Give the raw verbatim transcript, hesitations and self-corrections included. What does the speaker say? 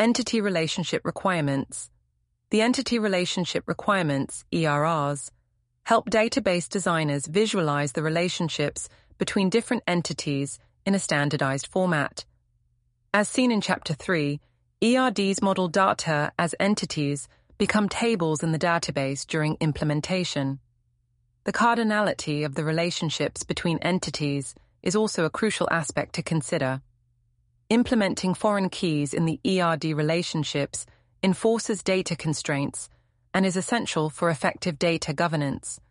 Entity Relationship Requirements. The Entity Relationship Requirements, E R Rs, help database designers visualize the relationships between different entities in a standardized format. As seen in Chapter three, E R Ds model data as entities become tables in the database during implementation. The cardinality of the relationships between entities is also a crucial aspect to consider. Implementing foreign keys in the E R D relationships enforces data constraints and is essential for effective data governance.